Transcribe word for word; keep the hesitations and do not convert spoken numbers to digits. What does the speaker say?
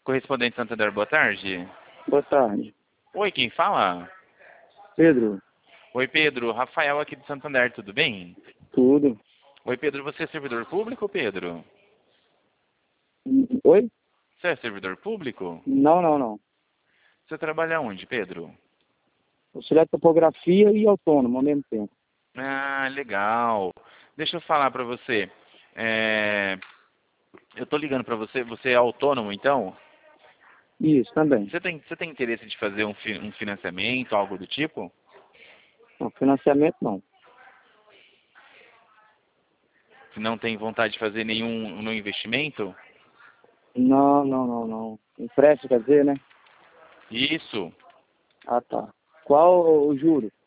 Correspondente Santander, boa tarde. Boa tarde. Oi, quem fala? Pedro, Oi, Pedro. Rafael aqui do Santander, tudo bem? tudo? Oi, Pedro, você é servidor público, Pedro? Oi? Você é servidor público? Não, não, não. Você trabalha onde, Pedro? Auxiliar de topografia e autônomo ao mesmo tempo. Ah, legal. Deixa eu falar pra você. É... Eu tô ligando pra você. Você é autônomo, então? Isso, também. Você tem, você tem interesse de fazer um, fi- um financiamento, algo do tipo? Não, financiamento não. Se não tem vontade de fazer nenhum no investimento? Não, não, não, não. Empréstimo, quer dizer, né? Isso. Ah, tá. Qual o juro?